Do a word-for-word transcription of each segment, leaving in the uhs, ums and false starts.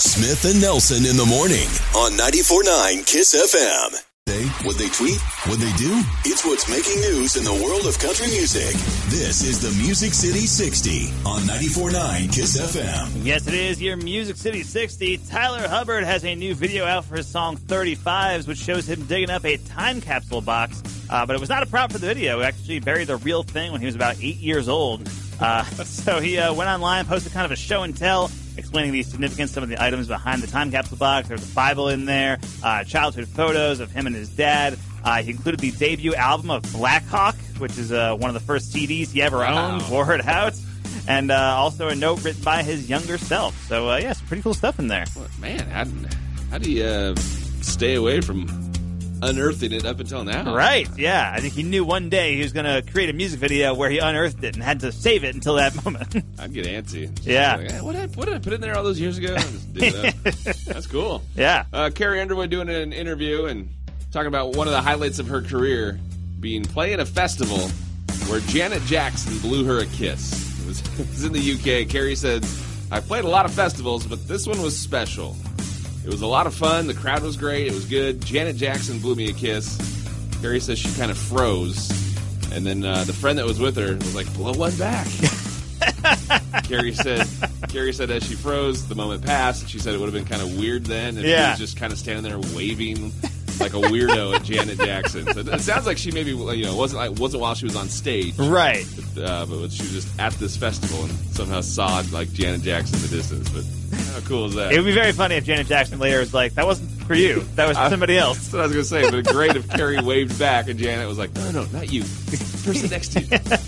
Smith and Nelson in the morning on ninety-four point nine KISS F M. They, what they tweet, what they do, it's what's making news in the world of country music. This is the Music City sixty on ninety-four point nine KISS F M. Yes, it is your Music City sixty. Tyler Hubbard has a new video out for his song thirty-fives, which shows him digging up a time capsule box. Uh, but it was not a prop for the video. He actually buried the real thing when he was about eight years old. Uh, so he uh, went online, posted kind of a show and tell, explaining the significance, some of the items behind the time capsule box. There's a Bible in there, uh, childhood photos of him and his dad. Uh, he included the debut album of Black Hawk, which is uh, one of the first C Ds he ever Wow. owned, wore it out. And uh, also a note written by his younger self. So, uh, yeah, some pretty cool stuff in there. Well, man, how, how do you uh, stay away from unearthing it up until now? Right, yeah. I think he knew one day he was going to create a music video where he unearthed it and had to save it until that moment. I'd get antsy. Yeah. Like, hey, what, did I, what did I put in there all those years ago? Just dig it up. That's cool. Yeah. Uh, Carrie Underwood doing an interview and talking about one of the highlights of her career being playing a festival where Janet Jackson blew her a kiss. It was, it was in the U K. Carrie said, I played a lot of festivals, but this one was special. It was a lot of fun. The crowd was great. It was good. Janet Jackson blew me a kiss. Carrie says she kind of froze. And then uh, the friend that was with her was like, blow one back. Carrie said Carrie said as she froze, the moment passed. She said it would have been kind of weird then if Yeah. she was just kind of standing there waving like a weirdo at Janet Jackson. So it sounds like she maybe, you know, wasn't like wasn't while she was on stage. Right. But, uh, but she was just at this festival and somehow saw like Janet Jackson in the distance. But how cool is that? It would be very funny if Janet Jackson later was like, that wasn't for you. That was for somebody else. That's what I was going to say. But it'd be great if Carrie waved back and Janet was like, no, no, not you. The person next to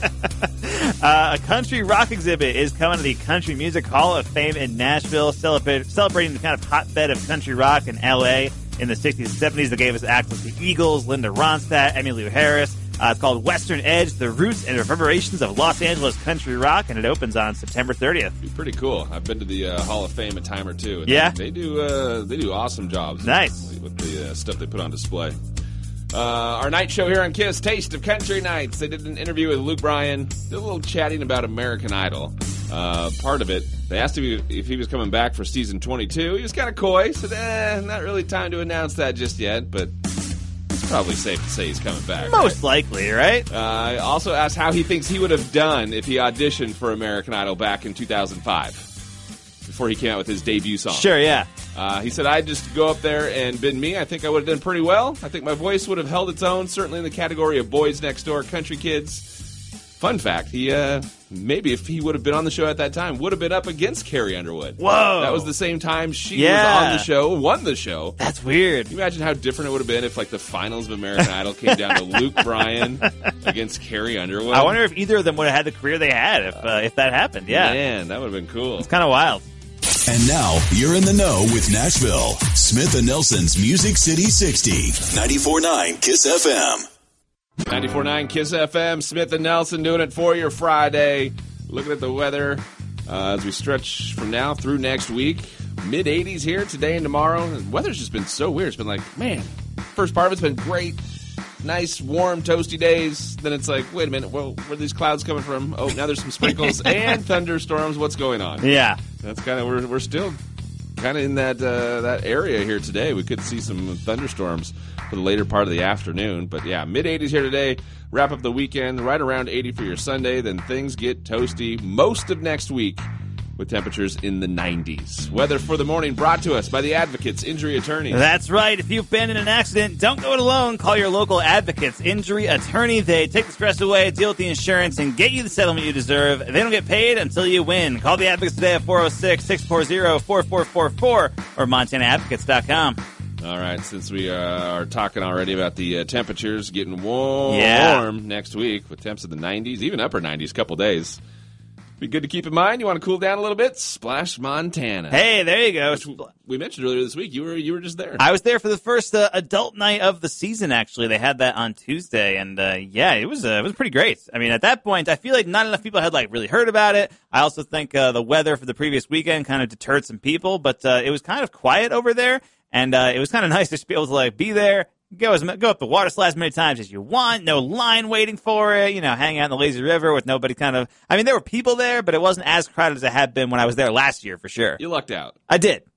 you. Uh, a country rock exhibit is coming to the Country Music Hall of Fame in Nashville, celebrate, celebrating the kind of hotbed of country rock in L A in the sixties and seventies. They gave us access to Eagles, Linda Ronstadt, Emmylou Harris. Uh, it's called Western Edge, The Roots and Reverberations of Los Angeles Country Rock, and it opens on September thirtieth. Be pretty cool. I've been to the uh, Hall of Fame a time or two. And Yeah? They, they do uh, they do awesome jobs. Nice. With the uh, stuff they put on display. Uh, our night show here on KISS, Taste of Country Nights. They did an interview with Luke Bryan. Did a little chatting about American Idol. Uh, part of it, they asked him if he was coming back for season twenty-two. He was kind of coy. Said, eh, not really time to announce that just yet, but it's probably safe to say he's coming back. Most right? likely, right? Uh, I also asked how he thinks he would have done if he auditioned for American Idol back in two thousand five, before he came out with his debut song. Sure, yeah. Uh, he said, I'd just go up there and been me. I think I would have done pretty well. I think my voice would have held its own, certainly in the category of boys next door, country kids. Fun fact, he uh, maybe if he would have been on the show at that time, would have been up against Carrie Underwood. Whoa. That was the same time she Yeah. was on the show, won the show. That's weird. Can you imagine how different it would have been if like the finals of American Idol came down to Luke Bryan against Carrie Underwood? I wonder if either of them would have had the career they had if uh, if that happened. Yeah. Man, that would have been cool. It's kind of wild. And now you're in the know with Nashville. Smith and Nelson's Music City sixty, ninety-four point nine KISS F M. ninety-four point nine KISS F M, Smith and Nelson doing it for your Friday. Looking at the weather uh, as we stretch from now through next week. mid eighties here today and tomorrow. The weather's just been so weird. It's been like, man, first part of it's been great. Nice, warm, toasty days. Then it's like, wait a minute, well, where are these clouds coming from? Oh, now there's some sprinkles and thunderstorms. What's going on? Yeah. That's kind of, we're, we're still kind of in that uh, that area here today. We could see some thunderstorms for the later part of the afternoon. But yeah, mid eighties here today. Wrap up the weekend right around eighty for your Sunday. Then things get toasty most of next week with temperatures in the nineties. Weather for the morning brought to us by the Advocates Injury Attorney. That's right. If you've been in an accident, don't go it alone. Call your local Advocates Injury Attorney. They take the stress away, deal with the insurance, and get you the settlement you deserve. They don't get paid until you win. Call the Advocates today at four oh six, six four zero, four four four four or montana advocates dot com. All right, since we uh, are talking already about the uh, temperatures getting warm, Yeah. warm next week with temps in the nineties, even upper nineties, a couple days. Be good to keep in mind. You want to cool down a little bit? Splash Montana. Hey, there you go. Which we mentioned earlier this week. You were you were just there. I was there for the first uh, adult night of the season. Actually, they had that on Tuesday, and uh, yeah, it was uh, it was pretty great. I mean, at that point, I feel like not enough people had like really heard about it. I also think uh, the weather for the previous weekend kind of deterred some people, but uh, it was kind of quiet over there, and uh, it was kind of nice just to be able to like be there. Go as go up the water slide as many times as you want. No line waiting for it. You know, hang out in the lazy river with nobody kind of. I mean, there were people there, but it wasn't as crowded as it had been when I was there last year, for sure. You lucked out. I did.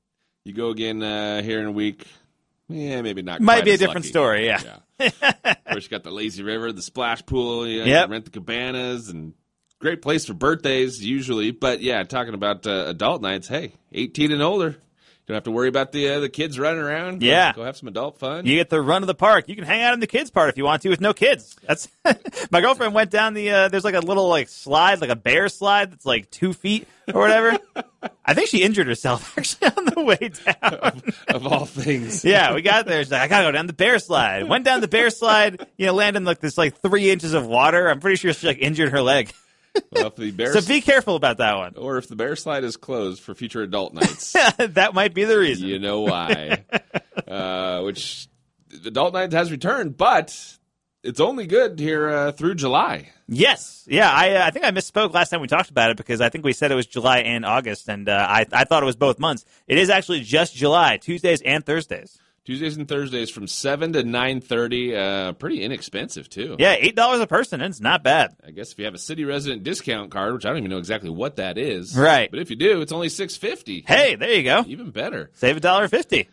You go again uh, here in a week. Yeah, maybe not. Might quite be a as different lucky. story, yeah. yeah. Of course, you got the lazy river, the splash pool, you know, Yep. rent the cabanas, and great place for birthdays usually. But yeah, talking about uh, adult nights, hey, eighteen and older. Don't have to worry about the uh, the kids running around. Go, Yeah. Go have some adult fun. You get the run of the park. You can hang out in the kids' part if you want to with no kids. That's my girlfriend went down the. Uh, there's like a little like slide, like a bear slide that's like two feet or whatever. I think she injured herself actually on the way down. of, of all things. Yeah, we got there. She's like, I gotta go down the bear slide. Went down the bear slide. You know, landed in like this like three inches of water. I'm pretty sure she like injured her leg. Well, if the bear So be careful about that one. or if the bear slide is closed for future adult nights, That might be the reason. you know why. uh, which adult nights has returned, but it's only good here uh, through July. Yes. Yeah, I uh, I think I misspoke last time we talked about it because I think we said it was July and August, and uh, I, I thought it was both months. It is actually just July, Tuesdays and Thursdays. Tuesdays and Thursdays from seven to nine thirty. Uh, pretty inexpensive, too. Yeah, eight dollars a person, and it's not bad. I guess if you have a city resident discount card, which I don't even know exactly what that is. Right. But if you do, it's only six fifty. Hey, there you go. Even better. Save a dollar fifty.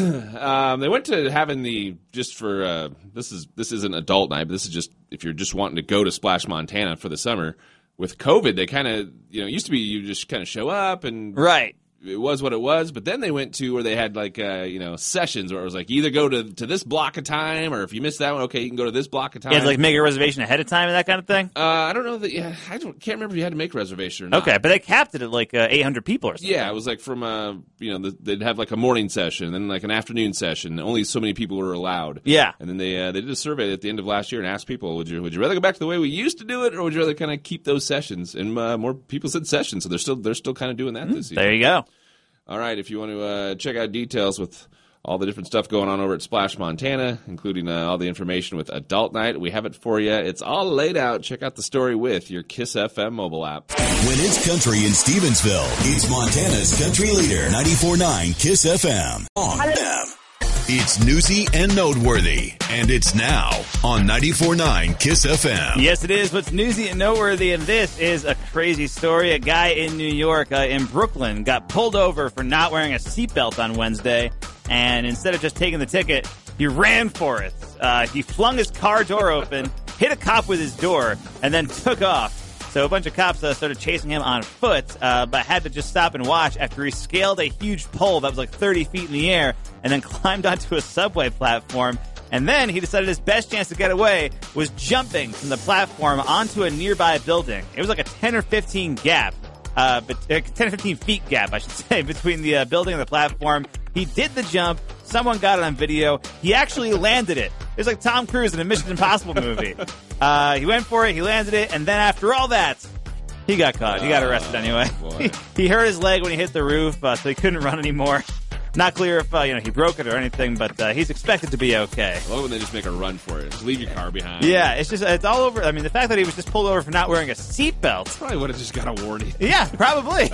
Um, they went to having the just for uh, this is this isn't adult night, but this is just if you're just wanting to go to Splash Montana for the summer. With COVID, they kind of you know it used to be you just kind of show up and Right. it was what it was. But then they went to where they had like uh, you know sessions where it was like either go to to this block of time or if you missed that one, okay, you can go to this block of time. You had to like make a reservation ahead of time and that kind of thing. uh, I don't know that. Yeah, I don't can't remember if you had to make a reservation or not. Okay, but they capped it at like uh, eight hundred people or something. Yeah, it was like from uh, you know the, they'd have like a morning session, then like an afternoon session. Only so many people were allowed. Yeah. and then they uh, they did a survey at the end of last year and asked people, would you would you rather go back to the way we used to do it, or would you rather kind of keep those sessions? And uh, more people said sessions, so they're still they're still kind of doing that this year. There you go. All right, if you want to uh, check out details with all the different stuff going on over at Splash Montana, including uh, all the information with Adult Night, we have it for you. It's all laid out. Check out the story with your Kiss F M mobile app. When it's country in Stevensville, it's Montana's country leader, ninety-four point nine Kiss F M. On F M. It's newsy and noteworthy, and it's now on ninety-four point nine Kiss F M. Yes, it is. What's newsy and noteworthy, and this is a crazy story. A guy in New York, uh, in Brooklyn, got pulled over for not wearing a seatbelt on Wednesday, and instead of just taking the ticket, he ran for it. Uh, he flung his car door open, hit a cop with his door, and then took off. So a bunch of cops uh, started chasing him on foot, uh, but had to just stop and watch after he scaled a huge pole that was like thirty feet in the air and then climbed onto a subway platform. And then he decided his best chance to get away was jumping from the platform onto a nearby building. It was like a ten or fifteen gap, uh, but uh, ten or fifteen feet gap, I should say, between the uh, building and the platform. He did the jump. Someone got it on video. He actually landed it. It was like Tom Cruise in a Mission Impossible movie. Uh, he went for it. He landed it. And then after all that, he got caught. He got arrested anyway. boy. he, he hurt his leg when he hit the roof, uh, so he couldn't run anymore. Not clear if uh, you know he broke it or anything, but uh, he's expected to be okay. I love when they just make a run for it. Just leave your car behind. Yeah, it's just it's all over. I mean, the fact that he was just pulled over for not wearing a seatbelt. Probably would have just got a warning Yeah, probably.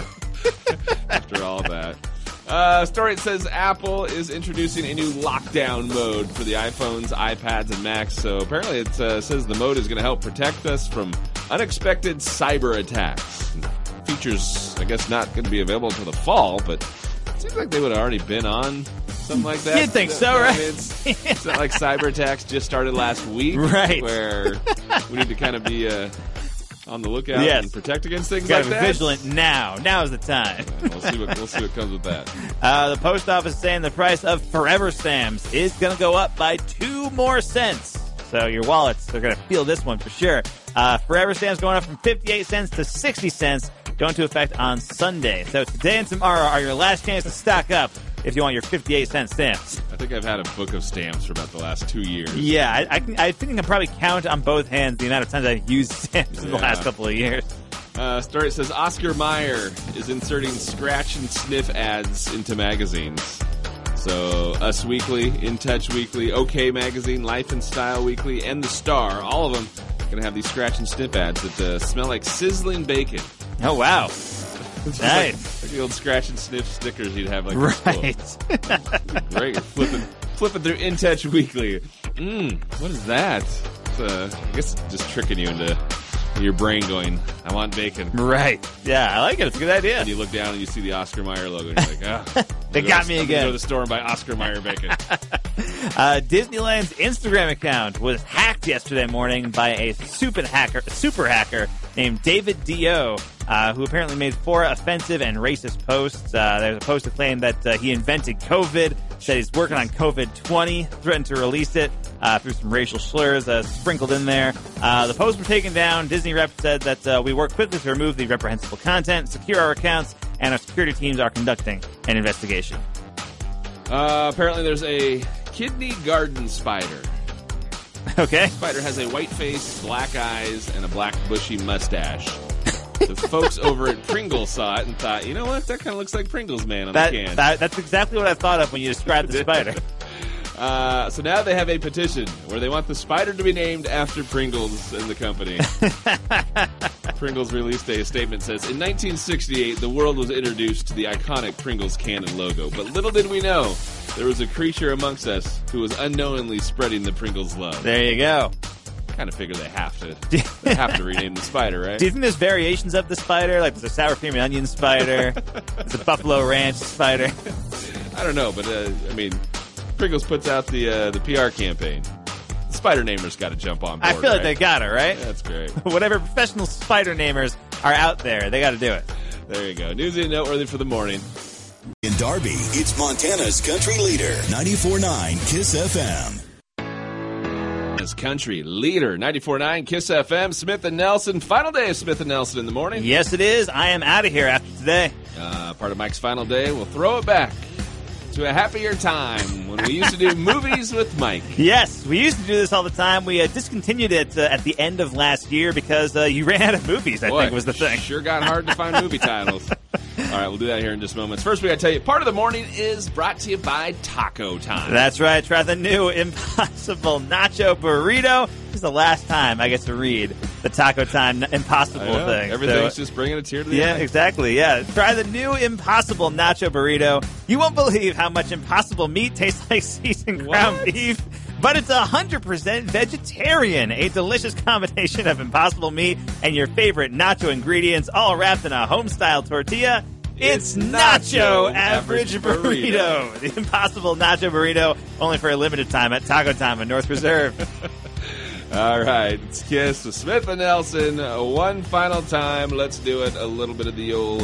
after all that. Uh, story, it says Apple is introducing a new lockdown mode for the iPhones, iPads, and Macs. So apparently it uh, says the mode is going to help protect us from unexpected cyber attacks. Features, I guess, not going to be available until the fall, but it seems like they would have already been on something like that. You'd think so, I mean, right? it's, it's not like cyber attacks just started last week. Right. Where we need to kind of be uh, on the lookout Yes. and protect against things Got like to be that. vigilant now. Now is the time. We'll see what we'll see what comes with that. Uh, the post office is saying the price of Forever Stamps is going to go up by two more cents. So your wallets, they're going to feel this one for sure. Uh, Forever Stamps going up from fifty-eight cents to sixty cents, going into effect on Sunday. So today and tomorrow are your last chance to stock up if you want your fifty-eight cent stamps. I think I've had a book of stamps for about the last two years. Yeah, I, I, can, I think I can probably count on both hands the amount of times I've used stamps in the Yeah. last couple of years. Uh, story says Oscar Mayer is inserting scratch and sniff ads into magazines. So Us Weekly, In Touch Weekly, OK Magazine, Life and Style Weekly, and The Star, all of them going to have these scratch and sniff ads that uh, smell like sizzling bacon. Oh, wow. It's just Nice. Like, like the old scratch and sniff stickers you'd have like in school. Right. Great. Flipping, flipping through In Touch Weekly. Mmm, what is that? It's, uh, I guess it's just tricking you into your brain going, I want bacon. Right. Yeah, I like it. It's a good idea. And you look down and you see the Oscar Mayer logo, and you're like, oh. They got me I'm again. Go to the store and buy Oscar Mayer bacon. uh, Disneyland's Instagram account was hacked yesterday morning by a super hacker, super hacker named David Dio, uh, who apparently made four offensive and racist posts. Uh, there's a post to claim that uh, he invented COVID, said he's working on COVID twenty, threatened to release it uh, through some racial slurs uh, sprinkled in there. Uh, the posts were taken down. Disney rep said that uh, we worked quickly to remove the reprehensible content, secure our accounts, and our security teams are conducting an investigation. Uh, apparently there's a kidney garden spider. Okay. The spider has a white face, black eyes, and a black bushy mustache. The folks over at Pringles saw it and thought, you know what? That kind of looks like Pringles Man on That, the can. that, that's exactly what I thought of when you described the spider. Uh, so now they have a petition where they want the spider to be named after Pringles and the company. Pringles released a statement that says, in nineteen sixty-eight, the world was introduced to the iconic Pringles can and logo. But little did we know, there was a creature amongst us who was unknowingly spreading the Pringles love. There you go. I kind of figure they have to they have to rename the spider, right? Do you think there's variations of the spider? Like there's a sour cream and onion spider, there's a buffalo ranch spider. I don't know, but uh, I mean, Pringles puts out the uh, the P R campaign. The spider namers got to jump on board. I feel like right? they got it, right? That's great. Whatever professional spider namers are out there, they got to do it. There you go. Newsy and noteworthy for the morning. In Darby, it's Montana's country leader, ninety-four point nine KISS F M. As country leader, ninety-four point nine KISS F M, Smith and Nelson. Final day of Smith and Nelson in the morning. Yes, it is. I am out of here after today. Uh, part of Mike's final day. We'll throw it back to a happier time when we used to do movies with Mike. Yes, we used to do this all the time. We uh, discontinued it uh, at the end of last year because uh, you ran out of movies, I Boy, think was the thing. Sure got hard to find movie titles. All right, we'll do that here in just moments. First, we got to tell you, part of the morning is brought to you by Taco Time. That's right. Try the new Impossible Nacho Burrito. This is the last time I get to read the Taco Time Impossible I know. thing. Everything's So, just bringing a tear to the yeah, eye. exactly. Yeah. Try the new Impossible Nacho Burrito. You won't believe how much Impossible meat tastes like seasoned ground What? beef. But it's one hundred percent vegetarian. A delicious combination of Impossible meat and your favorite nacho ingredients all wrapped in a home-style tortilla. It's It's Nacho Nacho Average Average Burrito. Burrito. The Impossible Nacho Burrito, only for a limited time at Taco Time in North Reserve. All right, it's Kiss with Smith and Nelson. One final time. Let's do it. A little bit of the old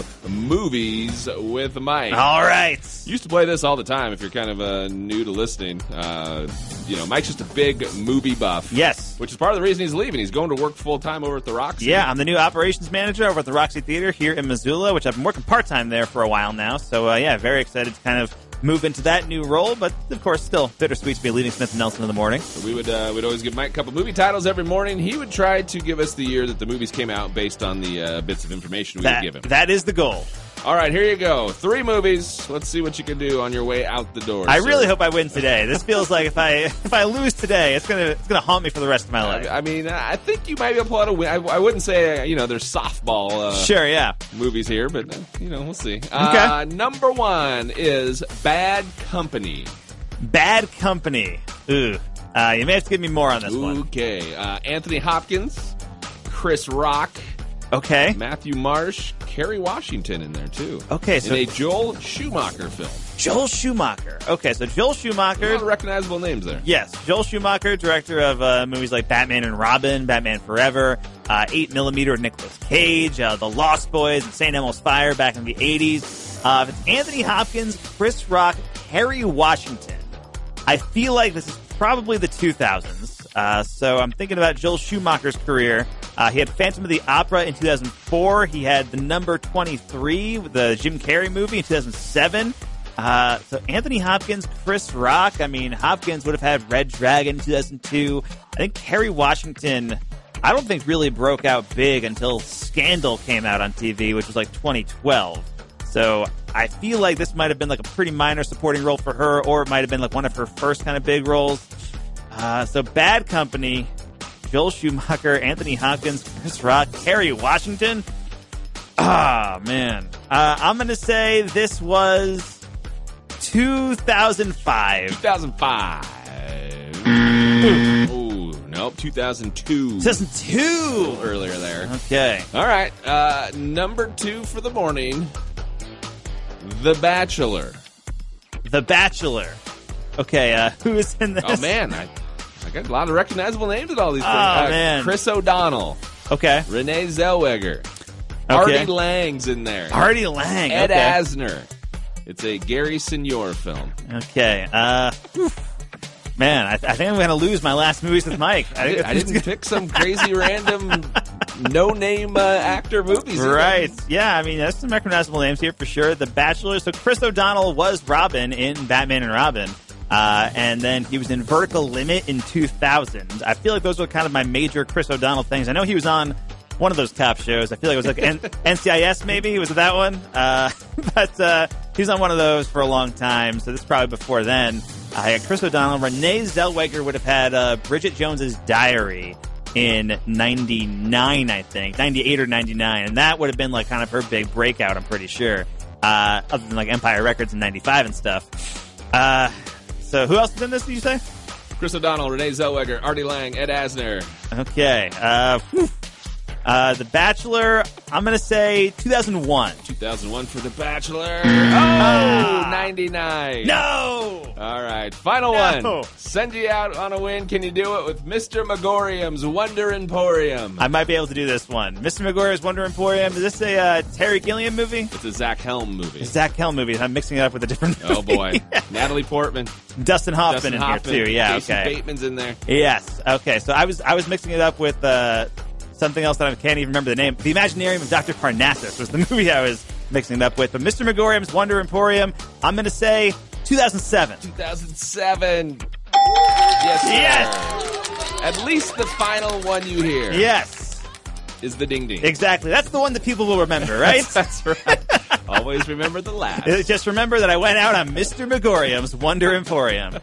movies with Mike. All right. Used to play this all the time if you're kind of uh, new to listening. Uh, you know, Mike's just a big movie buff. Yes. Which is part of the reason he's leaving. He's going to work full-time over at the Roxy. Yeah, I'm the new operations manager over at the Roxy Theater here in Missoula, which I've been working part-time there for a while now. So, uh, yeah, very excited to kind of move into that new role, but of course still bittersweet to be leaving Smith and Nelson in the morning. We would uh, we'd always give Mike a couple movie titles every morning. He would try to give us the year that the movies came out based on the uh, bits of information we That, would give him. that is the goal. All right, here you go. Three movies. Let's see what you can do on your way out the door. I sir. really hope I win today. This feels like if I if I lose today, it's gonna it's gonna haunt me for the rest of my life. I, I mean, I think you might be able to pull out a win. I, I wouldn't say, uh, you know, there's softball uh, Sure, yeah. movies here, but, uh, you know, we'll see. Uh, number one is Bad Company. Bad Company. Ooh. Uh, you may have to give me more on this one. Okay. Uh, Anthony Hopkins, Chris Rock, Okay. Matthew Marsh, Kerry Washington in there, too. Okay, so in a Joel Schumacher film. Joel Schumacher. Okay, so Joel A Schumacher. lot of recognizable names there. Yes, Joel Schumacher, director of uh, movies like Batman and Robin, Batman Forever, uh, eight millimeter with Nicolas Cage, uh, The Lost Boys, and Saint Elmo's Fire back in the eighties. Uh, if it's Anthony Hopkins, Chris Rock, Kerry Washington, I feel like this is probably the two thousands. Uh, so I'm thinking about Joel Schumacher's career. Uh, he had Phantom of the Opera in two thousand four. He had The Number twenty-three, the Jim Carrey movie in two thousand seven. Uh, so Anthony Hopkins, Chris Rock. I mean, Hopkins would have had Red Dragon in two thousand two. I think Kerry Washington, I don't think really broke out big until Scandal came out on T V, which was like twenty twelve. So I feel like this might have been like a pretty minor supporting role for her, or it might have been like one of her first kind of big roles. Uh, so Bad Company, Joel Schumacher, Anthony Hopkins, Chris Rock, Kerry Washington. Ah, man. Uh, I'm going to say this was two thousand five. two thousand five. Ooh, no. Nope, two thousand two. two thousand two. A little earlier there. Okay. All right. Uh, number two for the morning, The Bachelor. The Bachelor. Okay, uh, who is in this? Oh, man. I, I got a lot of recognizable names in all these Oh, things. Uh, man. Chris O'Donnell. Okay. Renee Zellweger. Okay. Artie Lang's in there. Artie Lang. Ed okay. Asner. It's a Gary Signor film. Okay. Uh, whew. Man, I, th- I think I'm going to lose my last movies with Mike. I, did, I didn't pick some crazy random no-name uh, actor movies. either. Right. Yeah, I mean, there's some recognizable names here for sure. The Bachelor. So Chris O'Donnell was Robin in Batman and Robin. Uh, and then he was in Vertical Limit in two thousand. I feel like those were kind of my major Chris O'Donnell things. I know he was on one of those cop shows. I feel like it was like N- N C I S maybe. He was at that one. Uh, but uh, he was on one of those for a long time. So this is probably before then. I had Chris O'Donnell. Renee Zellweger would have had uh, Bridget Jones's Diary in ninety-nine, I think. ninety-eight or ninety-nine. And that would have been like kind of her big breakout, I'm pretty sure. Uh, other than like Empire Records in ninety-five and stuff. Uh, so who else is in this, did you say? Chris O'Donnell, Renee Zellweger, Artie Lang, Ed Asner. Okay. Uh, whew. Uh, The Bachelor, I'm going to say two thousand one. two thousand one for The Bachelor. Oh, ninety-nine. No! All right, final No. one. Send you out on a win. Can you do it with Mister Megorium's Wonder Emporium? I might be able to do this one. Mister McGuire's Wonder Emporium. Is this a uh, Terry Gilliam movie? It's a Zach Helm movie. It's a Zach Helm movie. I'm mixing it up with a different movie. Oh, boy. Natalie Portman. Dustin Hoffman Dustin in Hoffman. here, too. Yeah, Jason okay. Bateman's in there. Yes. Okay, so I was I was mixing it up with uh, something else that I can't even remember the name. The Imaginarium of Doctor Parnassus was the movie I was mixing it up with. But Mister Megorium's Wonder Emporium, I'm going to say two thousand seven. two thousand seven. Yes, sir. Yes! At least the final one you hear Yes. is the ding ding. Exactly. That's the one that people will remember, right? That's right. Always remember the last. Uh, Just remember that I went out on Mister Megorium's Wonder Emporium.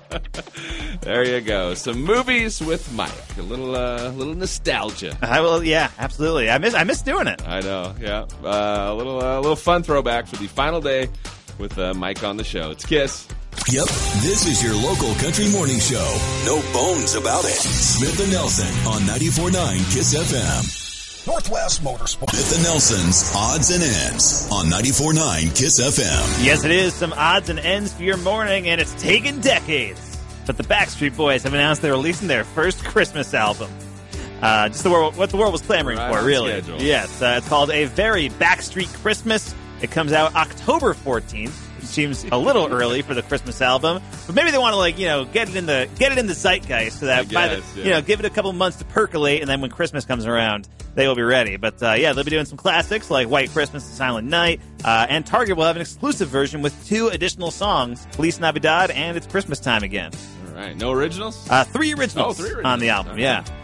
There you go. Some movies with Mike. A little, uh, little nostalgia. I will, yeah, absolutely. I miss, I miss doing it. I know. Yeah, uh, a little, uh, little fun throwback for the final day with uh, Mike on the show. It's Kiss. Yep, this is your local country morning show. No bones about it. Smith and Nelson on ninety-four point nine Kiss F M. Northwest Motorsport. Smith and Nelson's Odds and Ends on ninety-four point nine Kiss F M. Yes, it is. Some odds and ends for your morning, and it's taken decades. But the Backstreet Boys have announced they're releasing their first Christmas album. Uh, just the world, what the world was clamoring Right for, on really. schedule. Yes, uh, it's called A Very Backstreet Christmas. It comes out October fourteenth. It seems a little early for the Christmas album, but maybe they want to, like, you know, get it in the get it in the zeitgeist so that I by the, guess, yeah. you know, give it a couple months to percolate, and then when Christmas comes around, they will be ready. But uh, yeah, they'll be doing some classics like White Christmas and Silent Night, uh, and Target will have an exclusive version with two additional songs: Feliz Navidad and It's Christmas Time Again. All right. No originals? Uh, three originals, Oh, three originals. on the album. Okay. Yeah.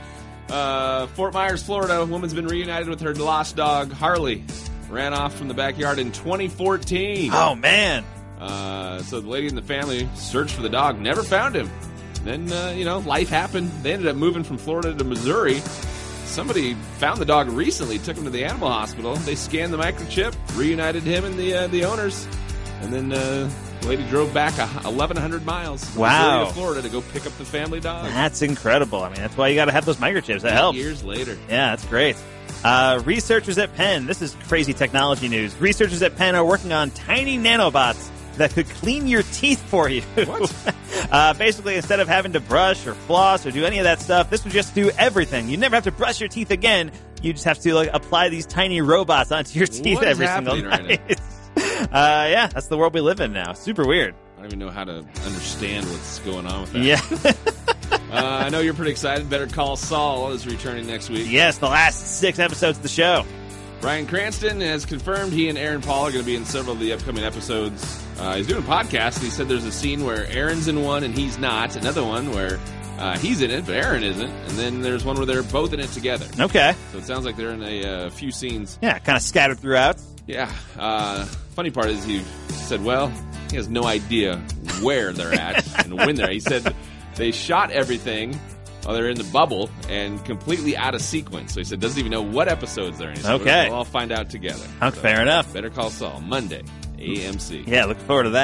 Uh, Fort Myers, Florida. A woman's been reunited with her lost dog, Harley. Ran off from the backyard in twenty fourteen. Oh man. Uh, so the lady and the family searched for the dog, never found him. Then, uh, you know, life happened. They ended up moving from Florida to Missouri. Somebody found the dog recently, took him to the animal hospital. They scanned the microchip, reunited him and the uh, the owners, and then uh, the lady drove back eleven hundred miles from Wow. Missouri to Florida to go pick up the family dog. That's incredible. I mean, that's why you got to have those microchips. That helps. Years later. Yeah, that's great. Uh, researchers at Penn, this is crazy technology news. Researchers at Penn are working on tiny nanobots that could clean your teeth for you. What? uh, basically, instead of having to brush or floss or do any of that stuff, this would just do everything. You never have to brush your teeth again. You just have to like apply these tiny robots onto your teeth What is every single happening right night. uh, yeah, that's the world we live in now. Super weird. I don't even know how to understand what's going on with that. Yeah. uh, I know you're pretty excited. Better Call Saul is returning next week. Yes, the last six episodes of the show. Bryan Cranston has confirmed he and Aaron Paul are going to be in several of the upcoming episodes. Uh, he's doing a podcast, and he said there's a scene where Aaron's in one and he's not. Another one where uh, he's in it, but Aaron isn't. And then there's one where they're both in it together. Okay. So it sounds like they're in a uh, few scenes. Yeah, kind of scattered throughout. Yeah. Uh, funny part is he said, well, he has no idea where they're at and when they're at. He said they shot everything while they're in the bubble and completely out of sequence. So he said doesn't even know what episodes they're in. He said, Okay. We'll all find out together. Oh, fair enough. Better Call Saul, Monday, A M C. Yeah, look forward to that.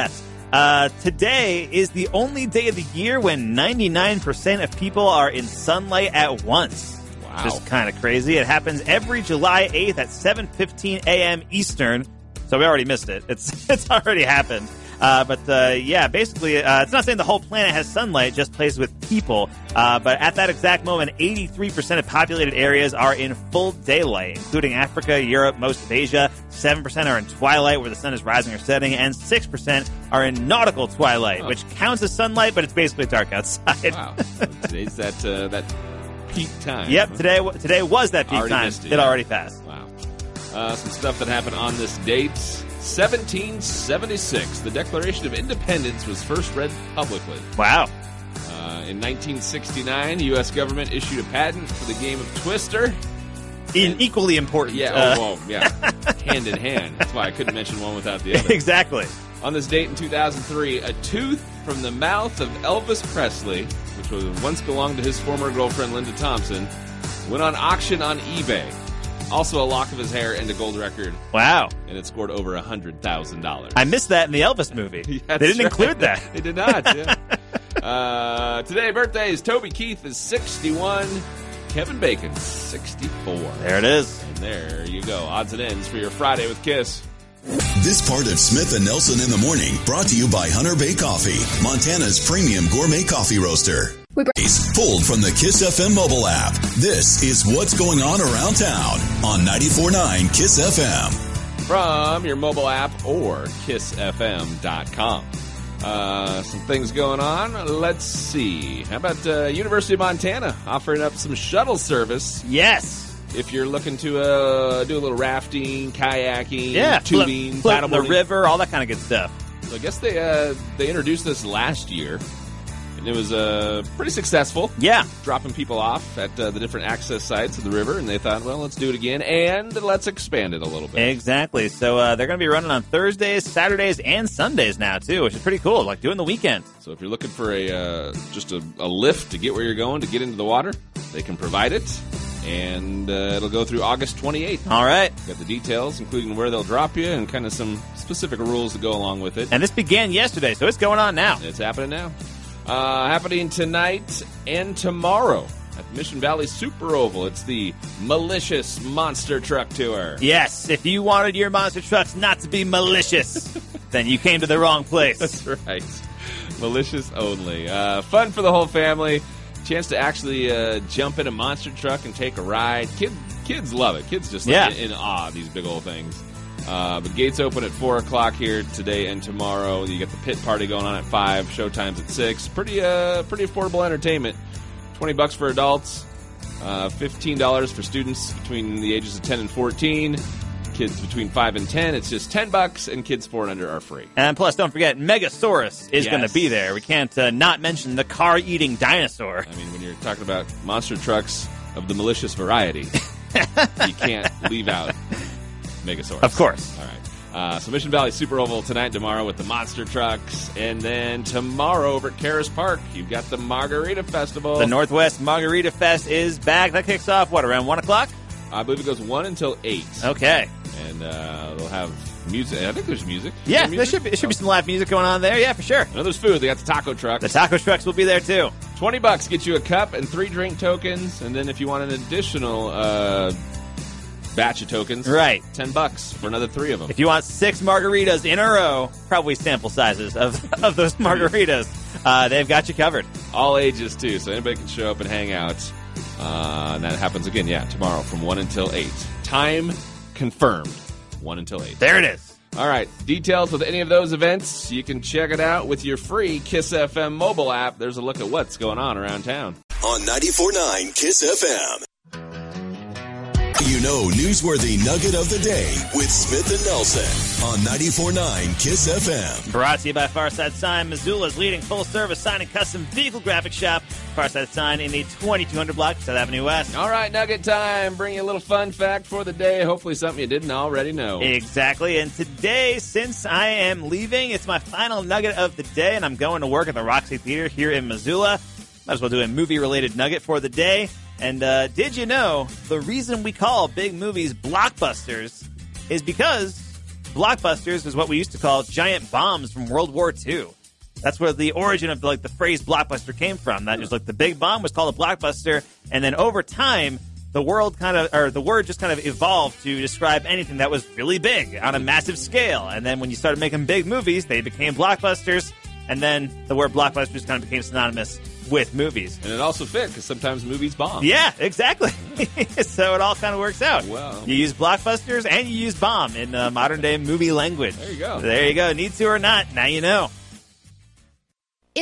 Uh, today is the only day of the year when ninety-nine percent of people are in sunlight at once. Wow. Which is kind of crazy. It happens every July eighth at seven fifteen a.m. Eastern. So we already missed it. It's it's already happened. Uh, but, uh, yeah, basically, uh, it's not saying the whole planet has sunlight, just places with people. Uh, but at that exact moment, eighty-three percent of populated areas are in full daylight, including Africa, Europe, most of Asia. seven percent are in twilight, where the sun is rising or setting, and six percent are in nautical twilight, oh. which counts as sunlight, but it's basically dark outside. Wow. So today's that, uh, that peak time. Yep, today today was that peak already time. It, it yeah. already passed. Wow. Uh, some stuff that happened on this date. seventeen seventy-six, the Declaration of Independence was first read publicly. Wow. Uh, in nineteen sixty-nine, the U S government issued a patent for the game of Twister. In And, equally important. yeah, uh, oh, oh, yeah. Hand in hand. That's why I couldn't mention one without the other. Exactly. On this date in two thousand three, a tooth from the mouth of Elvis Presley, which was once belonged to his former girlfriend Linda Thompson, went on auction on eBay. Also a lock of his hair and a gold record. Wow. And it scored over one hundred thousand dollars. I missed that in the Elvis movie. Yeah, they didn't right. include that. They did not, yeah. uh, today, birthdays. Toby Keith is sixty-one. Kevin Bacon, sixty-four. There it is. And there you go. Odds and ends for your Friday with Kiss. This part of Smith and Nelson in the Morning brought to you by Hunter Bay Coffee, Montana's premium gourmet coffee roaster. Pulled from the Kiss F M mobile app. This is what's going on around town on ninety-four point nine Kiss F M. From your mobile app or kiss f m dot com. Uh, some things going on. Let's see. How about uh, University of Montana offering up some shuttle service? Yes. If you're looking to uh, do a little rafting, kayaking, Yeah. tubing, Float in the paddleboarding. river, all that kind of good stuff. So I guess they uh, they introduced this last year, and it was uh, pretty successful. Yeah. Dropping people off at uh, the different access sites of the river, and they thought, well, let's do it again, and let's expand it a little bit. Exactly. So uh, they're going to be running on Thursdays, Saturdays, and Sundays now, too, which is pretty cool, like doing the weekend. So if you're looking for a uh, just a, a lift to get where you're going, to get into the water, they can provide it, and uh, it'll go through August twenty-eighth. All right. Got the details, including where they'll drop you, and kind of some specific rules that go along with it. And this began yesterday, so it's going on now. It's happening now. Uh, happening tonight and tomorrow at Mission Valley Super Oval. It's the Malicious Monster Truck Tour. Yes, if you wanted your monster trucks not to be malicious, then you came to the wrong place. That's right. Malicious only. Uh, fun for the whole family. Chance to actually uh, jump in a monster truck and take a ride. Kid, kids love it. Kids just like Yeah. in, in awe of these big old things. Uh, but gates open at four o'clock here today and tomorrow. You get the pit party going on at five. Showtime's at six. Pretty uh, pretty affordable entertainment. twenty bucks for adults. Uh, fifteen dollars for students between the ages of ten and fourteen. Kids between five and ten, it's just ten bucks, and kids four and under are free. And plus, don't forget, Megasaurus is Yes. going to be there. We can't uh, not mention the car-eating dinosaur. I mean, when you're talking about monster trucks of the malicious variety, you can't leave out Megasaurus. Of course. All right. Uh, so Mission Valley Super Oval tonight and tomorrow with the monster trucks. And then tomorrow over at Karis Park, you've got the Margarita Festival. The Northwest Margarita Fest is back. That kicks off, what, around one o'clock? I believe it goes one until eight. Okay. And uh, they'll have music. I think there's music. Is Yeah, there there music? should be, there should be some live music going on there. Yeah, for sure. I know there's food. They got the taco truck. The taco trucks will be there, too. twenty bucks gets you a cup and three drink tokens. And then if you want an additional uh, batch of tokens, Right. ten bucks for another three of them. If you want six margaritas in a row, probably sample sizes of, of those margaritas, uh, they've got you covered. All ages, too, so anybody can show up and hang out. Uh, and that happens again, yeah, tomorrow from one until eight. Time confirmed, one until eight. There it is. All right, details with any of those events, you can check it out with your free Kiss F M mobile app. There's a look at what's going on around town. On ninety-four point nine Kiss F M. You know, newsworthy nugget of the day with Smith and Nelson on ninety-four point nine Kiss F M. Brought to you by Farside Sign, Missoula's leading full-service sign and custom vehicle graphic shop. Farside Sign in the twenty-two hundred block, South Avenue West. All right, nugget time. Bring you a little fun fact for the day. Hopefully something you didn't already know. Exactly. And today, since I am leaving, it's my final nugget of the day, and I'm going to work at the Roxy Theater here in Missoula. Might as well do a movie-related nugget for the day. And uh, did you know the reason we call big movies blockbusters is because blockbusters is what we used to call giant bombs from World War Two. That's where the origin of like the phrase blockbuster came from. That was like the big bomb was called a blockbuster, and then over time, the world kind of, or the word just kind of evolved to describe anything that was really big on a massive scale. And then when you started making big movies, they became blockbusters, and then the word blockbusters kind of became synonymous with movies. And it also fit because sometimes movies bomb. Yeah, exactly. So it all kind of works out. Wow. You use blockbusters and you use bomb in uh, modern day movie language. There you go. There you go. Need to or not, now you know.